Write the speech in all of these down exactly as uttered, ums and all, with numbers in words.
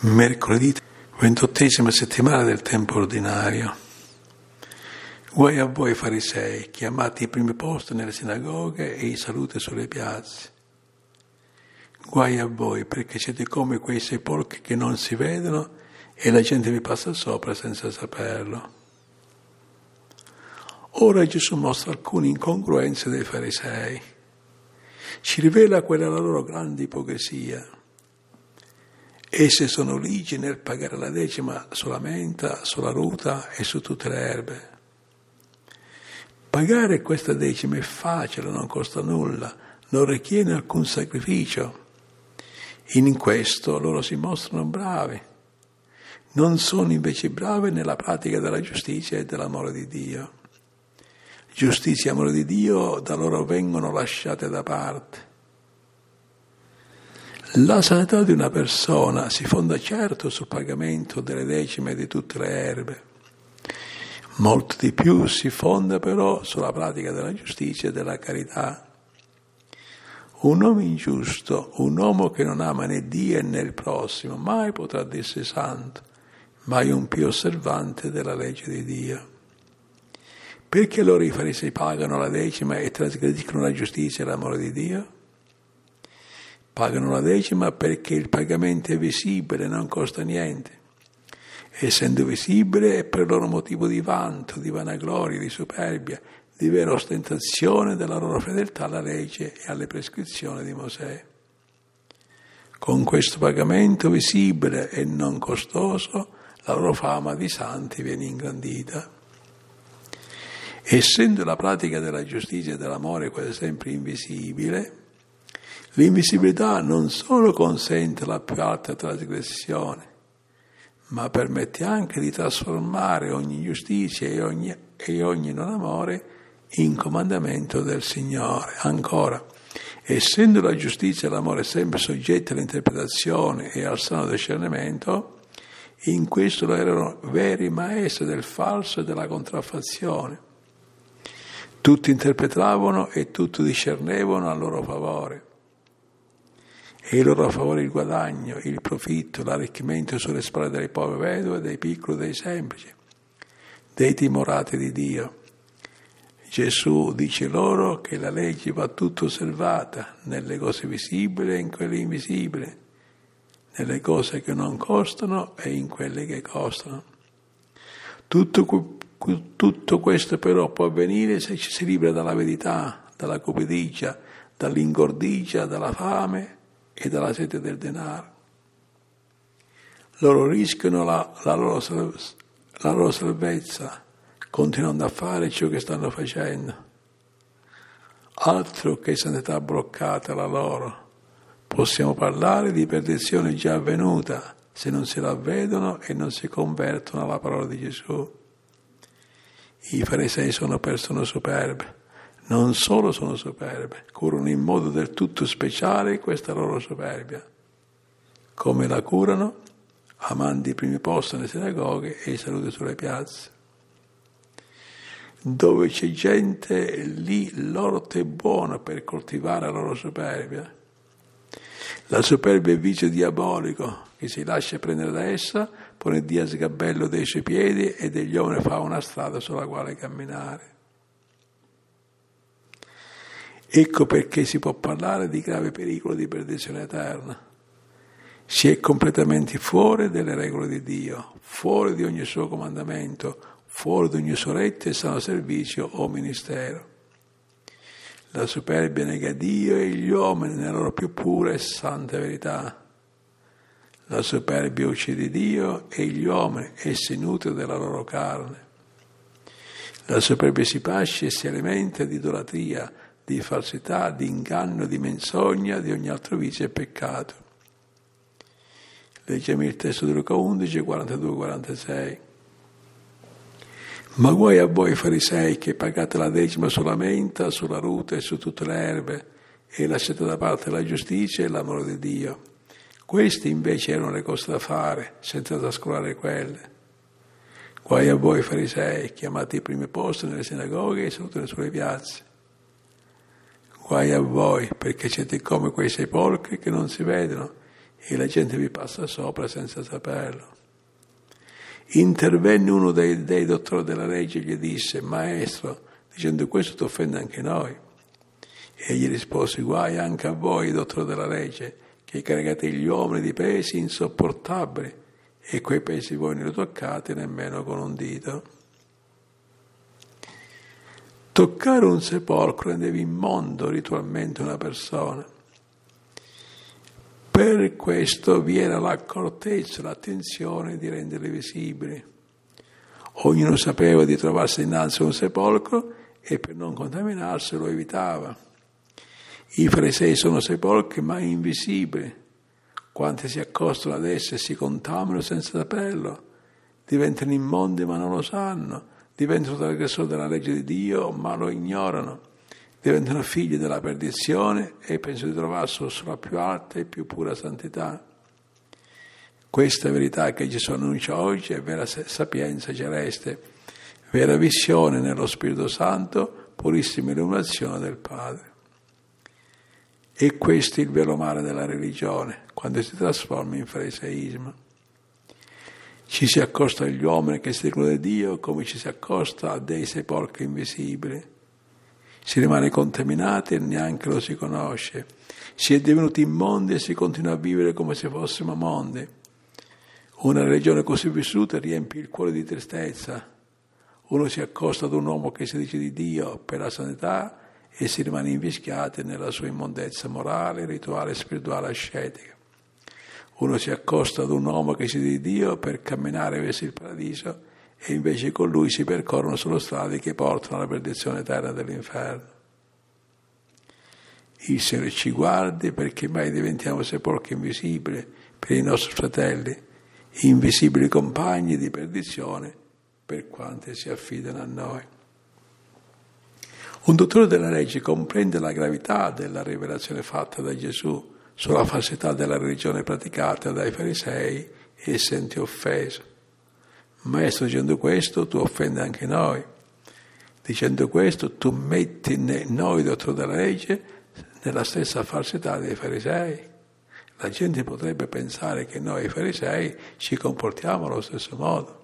Mercoledì, ventottesima settimana del tempo ordinario. Guai a voi farisei, chiamati ai primi posti nelle sinagoghe e i saluti sulle piazze. Guai a voi, perché siete come quei sepolcri che non si vedono e la gente vi passa sopra senza saperlo. Ora Gesù mostra alcune incongruenze dei farisei. Ci rivela quella loro grande ipocrisia. Esse sono ligi nel pagare la decima sulla menta, sulla ruta e su tutte le erbe. Pagare questa decima è facile, non costa nulla, non richiede alcun sacrificio. In questo loro si mostrano bravi. Non sono invece bravi nella pratica della giustizia e dell'amore di Dio. Giustizia e amore di Dio da loro vengono lasciate da parte. La sanità di una persona si fonda certo sul pagamento delle decime di tutte le erbe. Molto di più si fonda però sulla pratica della giustizia e della carità. Un uomo ingiusto, un uomo che non ama né Dio né il prossimo, mai potrà dirsi santo, mai un più osservante della legge di Dio. Perché allora i farisei pagano la decima e trasgrediscono la giustizia e l'amore di Dio? Pagano la decima perché il pagamento è visibile, non costa niente. Essendo visibile è per loro motivo di vanto, di vanagloria, di superbia, di vera ostentazione della loro fedeltà alla legge e alle prescrizioni di Mosè. Con questo pagamento visibile e non costoso, la loro fama di santi viene ingrandita. Essendo la pratica della giustizia e dell'amore quasi sempre invisibile, l'invisibilità non solo consente la più alta trasgressione, ma permette anche di trasformare ogni giustizia e ogni, e ogni non amore in comandamento del Signore. Ancora, essendo la giustizia e l'amore sempre soggetti all'interpretazione e al sano discernimento, in questo lo erano veri maestri del falso e della contraffazione. Tutti interpretavano e tutti discernevano a loro favore. E il loro a favore il guadagno, il profitto, l'arricchimento sulle spalle delle povere vedove, dei piccoli, dei semplici, dei timorati di Dio. Gesù dice loro che la legge va tutta osservata nelle cose visibili e in quelle invisibili, nelle cose che non costano e in quelle che costano. Tutto, tutto questo però può avvenire se ci si libera dalla verità, dalla cupidigia, dall'ingordigia, dalla fame e dalla sete del denaro. Loro rischiano la, la, loro, la loro salvezza continuando a fare ciò che stanno facendo. Altro che santità bloccata la loro. Possiamo parlare di perdizione già avvenuta se non si ravvedono e non si convertono alla parola di Gesù. I farisei sono persone superbe. Non solo sono superbe, curano in modo del tutto speciale questa loro superbia. Come la curano? Amando i primi posti nelle sinagoghe e i saluti sulle piazze. Dove c'è gente, lì l'orto è buono per coltivare la loro superbia. La superbia è vizio diabolico che si lascia prendere da essa, pone Dio a sgabello dei suoi piedi e degli uomini fa una strada sulla quale camminare. Ecco perché si può parlare di grave pericolo di perdizione eterna. Si è completamente fuori delle regole di Dio, fuori di ogni suo comandamento, fuori di ogni suo retto e sano servizio o ministero. La superbia nega Dio e gli uomini nella loro più pura e santa verità. La superbia uccide Dio e gli uomini, essi nutrono della loro carne. La superbia si pasce e si alimenta di idolatria, di falsità, di inganno, di menzogna, di ogni altro vizio e peccato. Leggiamo il testo di Luca undici, quarantadue quarantasei. Ma guai a voi farisei che pagate la decima sulla menta, sulla ruta e su tutte le erbe e lasciate da parte la giustizia e l'amore di Dio. Queste invece erano le cose da fare, senza trascurare quelle. Guai a voi farisei, chiamati ai primi posti nelle sinagoghe e saluti sulle piazze. Guai a voi, perché siete come quei sepolcri che non si vedono e la gente vi passa sopra senza saperlo. Intervenne uno dei, dei dottori della legge e gli disse: maestro, dicendo questo ti offende anche noi. E gli rispose: guai anche a voi, dottori della legge, che caricate gli uomini di pesi insopportabili, e quei pesi voi non li toccate nemmeno con un dito. Toccare un sepolcro rendeva immondo ritualmente una persona. Per questo vi era l'accortezza, l'attenzione di renderli visibili. Ognuno sapeva di trovarsi innanzi a un sepolcro e per non contaminarsi lo evitava. I farisei sono sepolcri ma invisibili. Quanti si accostano ad esse si contaminano senza saperlo, diventano immondi ma non lo sanno, diventano trasgressori della legge di Dio ma lo ignorano, diventano figli della perdizione e pensano di trovarselo sulla più alta e più pura santità. Questa verità che Gesù annuncia oggi è vera sapienza celeste, vera visione nello Spirito Santo, purissima illuminazione del Padre. E questo è il vero male della religione, quando si trasforma in fariseismo. Ci si accosta agli uomini che si dicono di Dio come ci si accosta a dei sepolcri invisibili. Si rimane contaminati e neanche lo si conosce. Si è divenuti immondi e si continua a vivere come se fossimo mondi. Una religione così vissuta riempie il cuore di tristezza. Uno si accosta ad un uomo che si dice di Dio per la santità e si rimane invischiati nella sua immondezza morale, rituale, spirituale, ascetica. Uno si accosta ad un uomo che si dice di Dio per camminare verso il paradiso e invece con lui si percorrono solo strade che portano alla perdizione eterna dell'inferno. Il Signore ci guardi perché mai diventiamo sepolcri invisibili per i nostri fratelli, invisibili compagni di perdizione per quanti si affidano a noi. Un dottore della legge comprende la gravità della rivelazione fatta da Gesù sulla falsità della religione praticata dai farisei e sente offeso. Maestro, dicendo questo tu offendi anche noi. Dicendo questo tu metti noi, dottori della legge, nella stessa falsità dei farisei. La gente potrebbe pensare che noi farisei ci comportiamo allo stesso modo.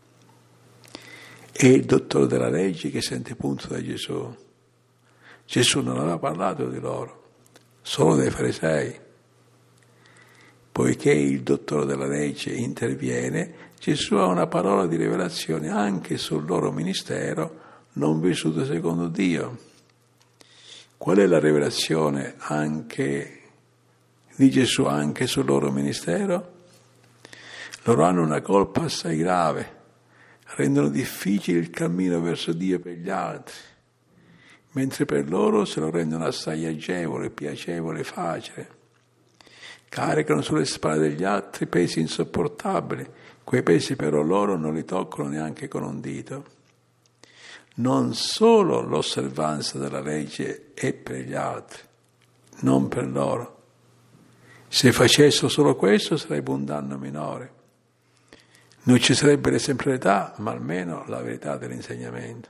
È il dottore della legge che sente punto da Gesù. Gesù non aveva parlato di loro, solo dei farisei. Poiché il dottore della legge interviene, Gesù ha una parola di rivelazione anche sul loro ministero non vissuto secondo Dio. Qual è la rivelazione anche di Gesù anche sul loro ministero? Loro hanno una colpa assai grave, rendono difficile il cammino verso Dio per gli altri, mentre per loro se lo rendono assai agevole, piacevole, facile. Caricano sulle spalle degli altri pesi insopportabili, quei pesi però loro non li toccano neanche con un dito. Non solo l'osservanza della legge è per gli altri, non per loro. Se facessero solo questo sarebbe un danno minore. Non ci sarebbe l'esemplarità, ma almeno la verità dell'insegnamento.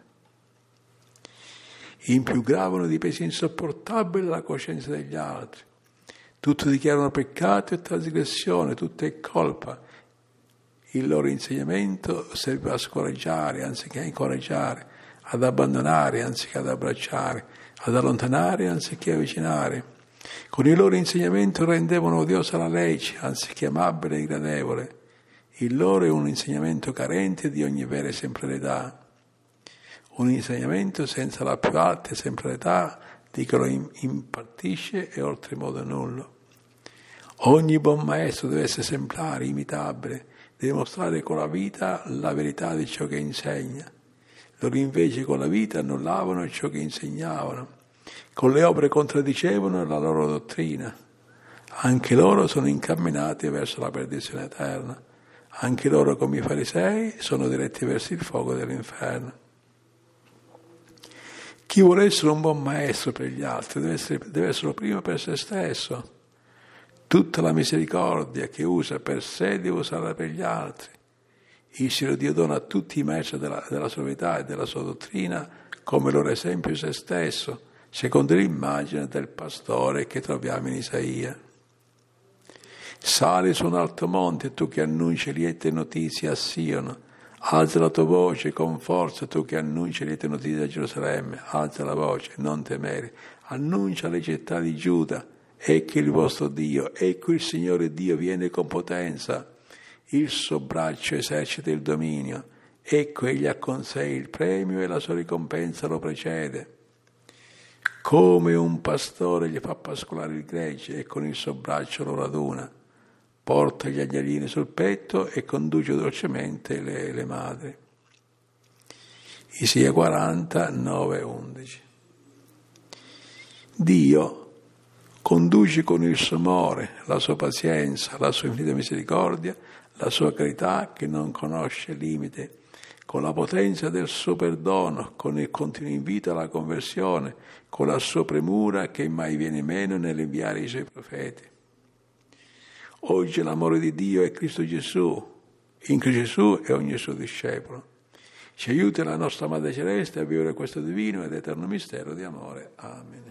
In più gravano di pesi insopportabili la coscienza degli altri. Tutti dichiarano peccato e trasgressione, tutto è colpa. Il loro insegnamento serve a scoraggiare anziché a incoraggiare, ad abbandonare anziché ad abbracciare, ad allontanare anziché avvicinare. Con il loro insegnamento rendevano odiosa la legge anziché amabile e gradevole. Il loro è un insegnamento carente di ogni vera esemplarità. Un insegnamento senza la più alta esemplarità di che lo impartisce è oltremodo nullo. Ogni buon maestro deve essere esemplare, imitabile, deve mostrare con la vita la verità di ciò che insegna. Loro invece con la vita annullavano ciò che insegnavano, con le opere contraddicevano la loro dottrina. Anche loro sono incamminati verso la perdizione eterna. Anche loro, come i farisei, sono diretti verso il fuoco dell'inferno. Chi vuole essere un buon maestro per gli altri deve essere, deve esserlo prima per se stesso. Tutta la misericordia che usa per sé deve usarla per gli altri. Il Signore Dio dona a tutti i maestri della, della sua verità e della sua dottrina come loro esempio se stesso, secondo l'immagine del pastore che troviamo in Isaia. Sali su un alto monte, tu che annunci liete notizie a Sion. Alza la tua voce con forza, tu che annunci liete notizie a Gerusalemme. Alza la voce, non temere. Annuncia alle città di Giuda. Ecco il vostro Dio, ecco il Signore Dio viene con potenza. Il suo braccio esercita il dominio. Ecco egli ha con sé il premio e la sua ricompensa lo precede. Come un pastore gli fa pascolare il gregge e con il suo braccio lo raduna. Porta gli agnellini sul petto e conduce dolcemente le, le madri. Isaia quaranta, nove undici. Dio conduce con il suo amore, la sua pazienza, la sua infinita misericordia, la sua carità che non conosce limite, con la potenza del suo perdono, con il continuo invito alla conversione, con la sua premura che mai viene meno nell'inviare i suoi profeti. Oggi l'amore di Dio è Cristo Gesù, in Cristo Gesù è ogni suo discepolo. Ci aiuti la nostra Madre Celeste a vivere questo divino ed eterno mistero di amore. Amen.